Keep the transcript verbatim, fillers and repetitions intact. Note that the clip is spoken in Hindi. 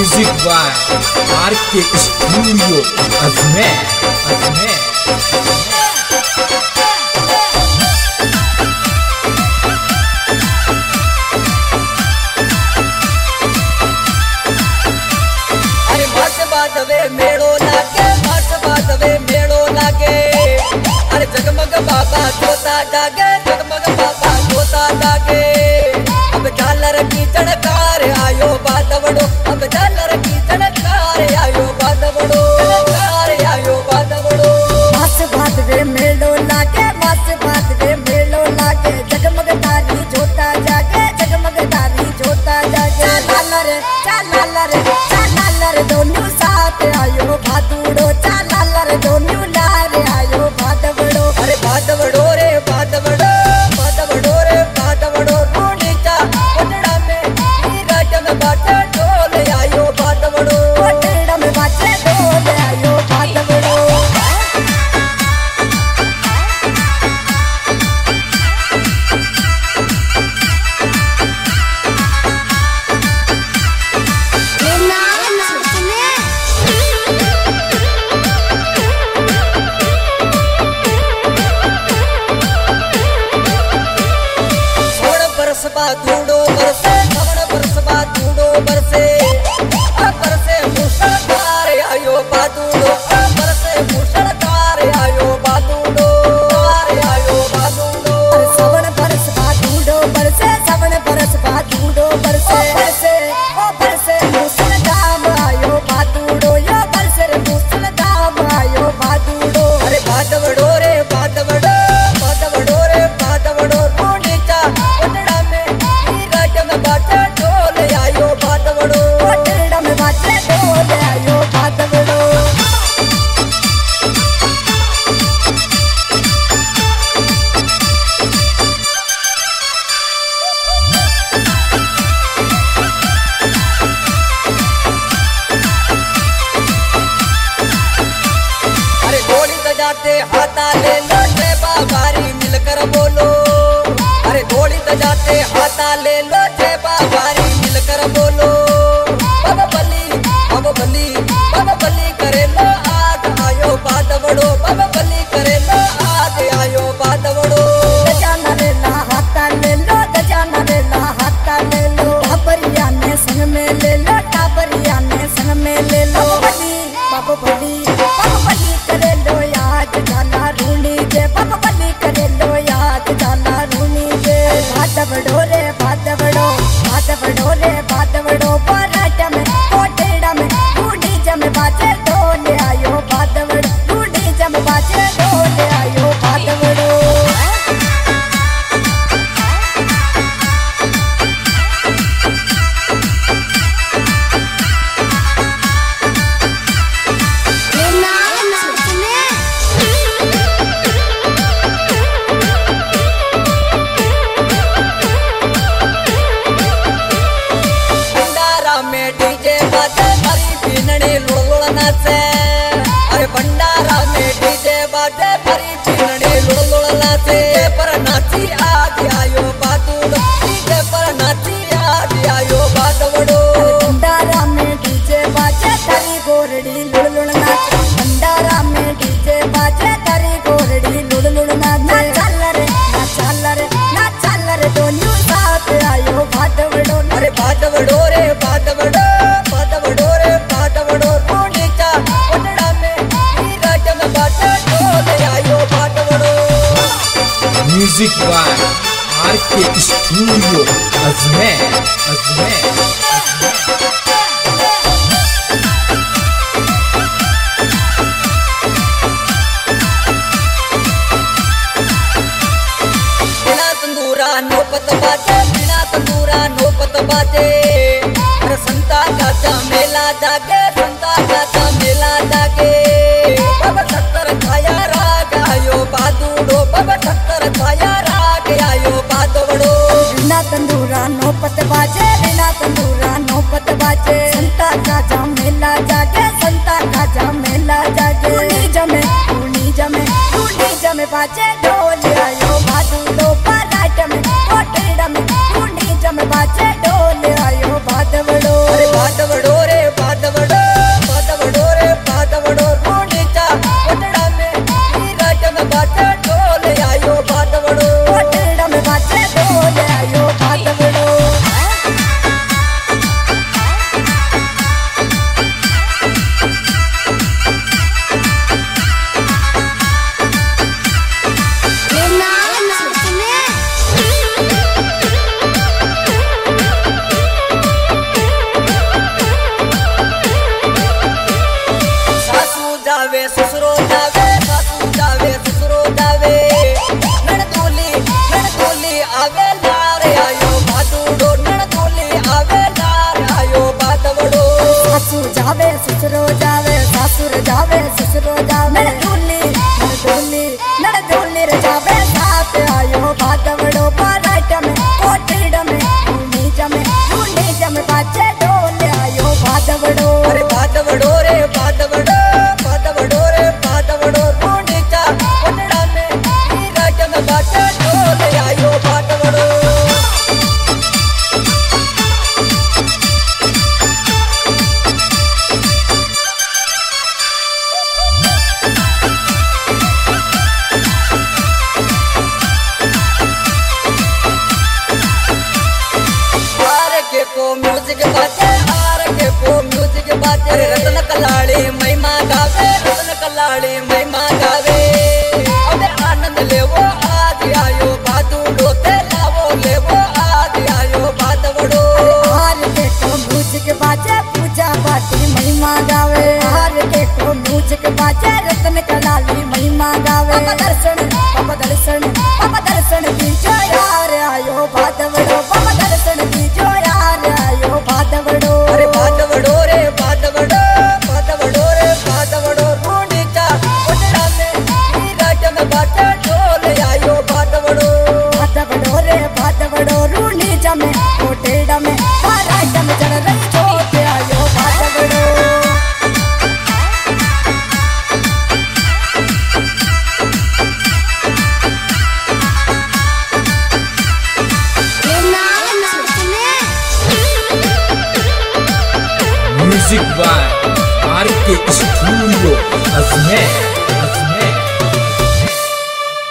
Music by R K studio Ajmer Ajmer. अरे मत बातवे मेड़ो लागे मत बातवे मेड़ो लागे। अरे जगमग बाबा जोता जागे जगमग बाबा जोता जागे। अब झालर की चढ़कार आयो बादवड़ो अब झालर की चढ़कार आयो बादवड़ो चढ़कार आयो बादवड़ो। मस बातवे मेड़ो लागे मस बातवे मेड़ो लागे। जगमग तारी जोता जागे जगमग तारी जोता जागे। चालालर चालालर चालालर दोनों साथ आयो भादुड़ो चालालर दोनों लार आयो भादवड़ो। अरे बादवड़ो रे बादवड़ो बादवड़ो रे बादवड़ो रूणीचा कोटड़ा में नीरज में बाटे ढोल आयो बादवड़ो कोटड़ा में बाजे ढोल आयो भादवड़ो। बरसबा धूड़ो बरसे श्रवण बरसबा धूड़ो बरसे बरसे मुसलधार आयो बादूड़ो बरसे मुसलधार आयो बादूड़ो आयो बादूड़ो। श्रवण बरसबा धूड़ो बरसे श्रवण बरसबा धूड़ो बरसे बरसे ओ बरसे मुसलधाम आयो बादूड़ो यो बरसे मुसलधाम आयो बादूड़ो। अरे बादवड़ो रे बादवड़ो बादवड़ो रे बादवड़ो रूणीचा कोटड़ा में नीरज में बाटे ढोल आयो बादवड़ो कोटड़ा में बाजे ढोल आयो बादवड़ो। अरे गोली बजाते हाथा ले लो जय बाबारी मिलकर बोलो। अरे गोली बजाते हाथा ले लो जय बाबारी मिलकर बोलो। बाबा बली बाबा बली बाबा बली करे लो आज आयो बादवड़ो बाबा बली करे लो आज आयो बादवड़ो। गजाना रे ला हाथा ले लो गजाना रे ला हाथा ले लो। टाबरिया ने संग में ले लो टाबरिया ने संग में ले लो। बली बाबा बली बाबा बली करे लो याद जाला रूणी जे बाबा बली करे लो याद जाला रूणी जे। भादवड़ो रे भादवड़ो भादवड़ो रे भादवड़ो पराठ में कोटेड़ा में रूणी जम बाजे ढोल आयो भादवड़ो रूणी जम बाजे ढोल आयो भादवड़ो। भंडारा में डीजे बाजे भरी पीनड़ी लुड़लुड़ नाचे। अरे भंडारा में डीजे बाजे भरी पीनड़ी लुड़लुड़ नाचे। पर नाची आज आयो बादुड़ो डीजे पर नाची आज आयो बादवड़ो। भंडारा में डीजे बाजे तारी गोरड़ी लुड़ लुड़ नाचे। भंडारा में डीजे बाजे तारी गोरड़ी लुड़ लुड़ नाचे। ना चल रे ना चल रे ना चल रे दोनों साथ आयो भादवड़ो। अरे बादवड़ो रे बादवड़ो बादवड़ो रे बादवड़ो रूणीचा कोटड़ा में नीरज में बाटे ढोल आयो बादवड़ो। Music by R K studio Ajmer Ajmer Ajmer. बिना तंदूरा नौपत बाजे बिना तंदूरा नौपत बाजे। अरे संता का मेला जागे संता का मेला जागे। बाबा सत्तर छाया राग आयो बादुड़ो बाबा सत्तर छाया राग आयो बादवड़ो। बिना तंदूरा नौपत बाजे बिना तंदूरा नौपत बाजे। संता का जा मेला जागे संता का जा मेला जागे। रूणी जमे रूणी जमे रूणी जमे बाजे ढोल आयो भादुड़ो पराठ में कोटेड़ा में रूणी जमे बाजे ढोल आयो भादवड़ो। अरे बादवड़ो रे जावे ससुरो जावे सासुर जावे ससुरो जावे ढूली ढूली नड़ ढूली रे जावे साथ आयो भादवड़ो पराठ में कोठीड़ में ढूली जमे ढूली जमे बाजे ढोल आयो भादवड़ो अरे भादवड़ो रे भादवड़ो भादवड़ो रे भादवड़ो ढूंढी चा कोठड़ा में पराठ में बाजे ढोल आयो भादवड़ो को म्यूजिक बाजे आर के को म्यूजिक बाजे रतन कलाड़ी महिमा गावे रतन कलाड़ी महिमा गावे अबे आनंद लेवो आज आयो भादू डोते लावो लेवो आज आयो भादवड़ो आर के को म्यूजिक बाजे पूजा पाठी महिमा गावे आर के को म्यूजिक बाजे रतन कलाड़ी महिमा गावे बाबा दर्शन बाबा दर्शन बाबा दर्शन दीजो यार आयो भादवड़ो बाबा दर्शन दीजो भादवड़ो अरे भादवड़ो रे भादवड़ो भादवड़ो रे भादवड़ो ढूंढी चा कोठड़ा में पराठ में बाजे ढोल आयो भादवड़ो भादवड़ो रे भादवड़ो ढूंढी जमे कोठड़ा में पराठ में चढ़ रही जोत आयो भादवड़ो music by R K studio Ajmer.